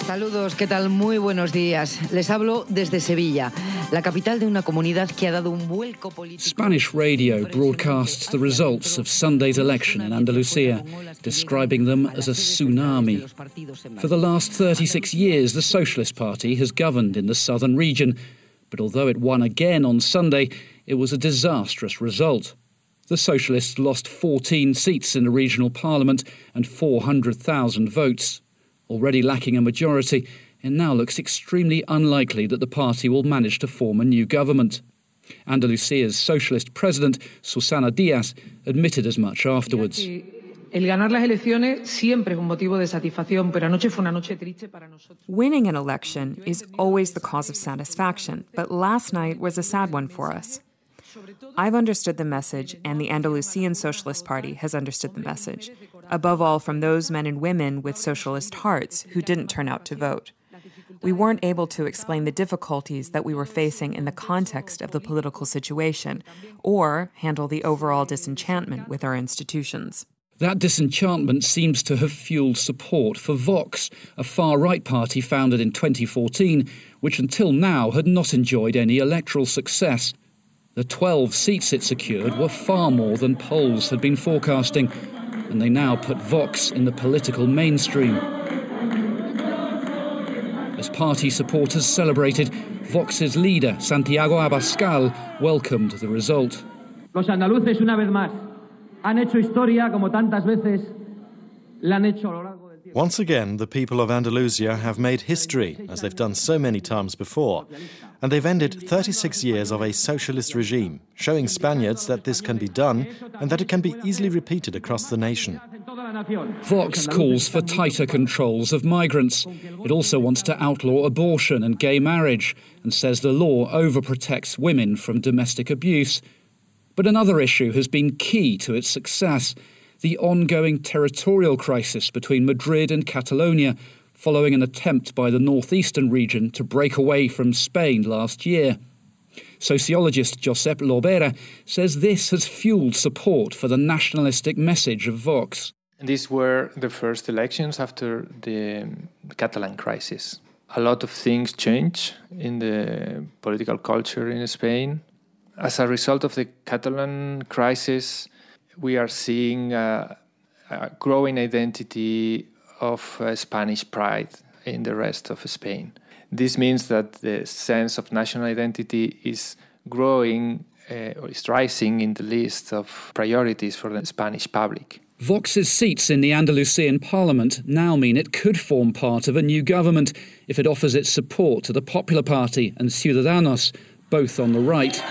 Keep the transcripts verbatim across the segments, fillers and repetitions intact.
Saludos, ¿qué tal? Muy buenos días. Les hablo desde Sevilla, la capital de una comunidad que ha dado un vuelco político. Spanish radio broadcasts the results of Sunday's election in Andalusia, describing them as a tsunami. For the last thirty-six years, the Socialist Party has governed in the southern region, but although it won again on Sunday, it was a disastrous result. The Socialists lost fourteen seats in the regional parliament and four hundred thousand votes. Already lacking a majority, it now looks extremely unlikely that the party will manage to form a new government. Andalusia's socialist president, Susana Díaz, admitted as much afterwards. Winning an election is always the cause of satisfaction, but last night was a sad one for us. I've understood the message, and the Andalusian Socialist Party has understood the message, above all from those men and women with socialist hearts who didn't turn out to vote. We weren't able to explain the difficulties that we were facing in the context of the political situation, or handle the overall disenchantment with our institutions. That disenchantment seems to have fueled support for Vox, a far-right party founded in twenty fourteen, which until now had not enjoyed any electoral success. The twelve seats it secured were far more than polls had been forecasting, and they now put Vox in the political mainstream. As party supporters celebrated, Vox's leader, Santiago Abascal, welcomed the result. Los andaluces, una vez más, han hecho historia como tantas veces la han hecho a lo largo del tiempo. Once again, the people of Andalusia have made history, as they've done so many times before. And they've ended thirty-six years of a socialist regime, showing Spaniards that this can be done and that it can be easily repeated across the nation. Vox calls for tighter controls of migrants. It also wants to outlaw abortion and gay marriage and says the law overprotects women from domestic abuse. But another issue has been key to its success: the ongoing territorial crisis between Madrid and Catalonia, following an attempt by the northeastern region to break away from Spain last year. Sociologist Josep Lobera says this has fueled support for the nationalistic message of Vox. These were the first elections after the Catalan crisis. A lot of things changed in the political culture in Spain. As a result of the Catalan crisis, we are seeing a, a growing identity of uh, Spanish pride in the rest of Spain. This means that the sense of national identity is growing uh, or is rising in the list of priorities for the Spanish public. Vox's seats in the Andalusian parliament now mean it could form part of a new government if it offers its support to the Popular Party and Ciudadanos, both on the right.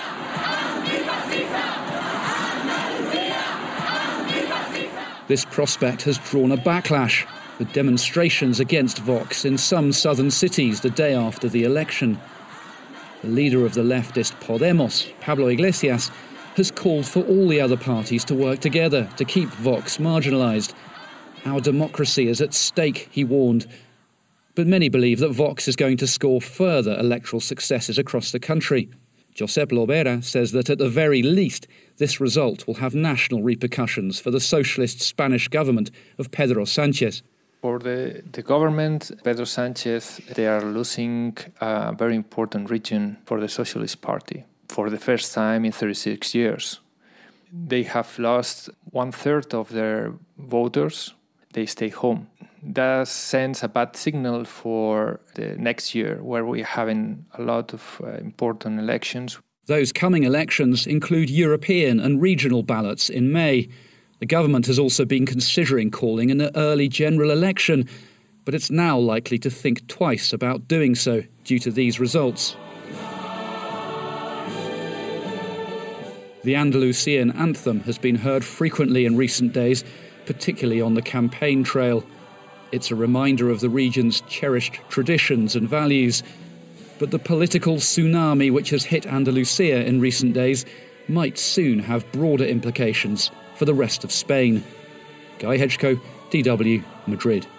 This prospect has drawn a backlash, with demonstrations against Vox in some southern cities the day after the election. The leader of the leftist Podemos, Pablo Iglesias, has called for all the other parties to work together to keep Vox marginalised. Our democracy is at stake, he warned. But many believe that Vox is going to score further electoral successes across the country. Josep Lobera says that at the very least, this result will have national repercussions for the socialist Spanish government of Pedro Sánchez. For the, the government, Pedro Sánchez, they are losing a very important region for the Socialist Party for the first time in thirty-six years. They have lost one-third of their voters. They stay home. That sends a bad signal for the next year, where we're having a lot of uh, important elections. Those coming elections include European and regional ballots in May. The government has also been considering calling an early general election, but it's now likely to think twice about doing so due to these results. The Andalusian anthem has been heard frequently in recent days, particularly on the campaign trail. It's a reminder of the region's cherished traditions and values. But the political tsunami which has hit Andalusia in recent days might soon have broader implications for the rest of Spain. Guy Hedgecoe, D W, Madrid.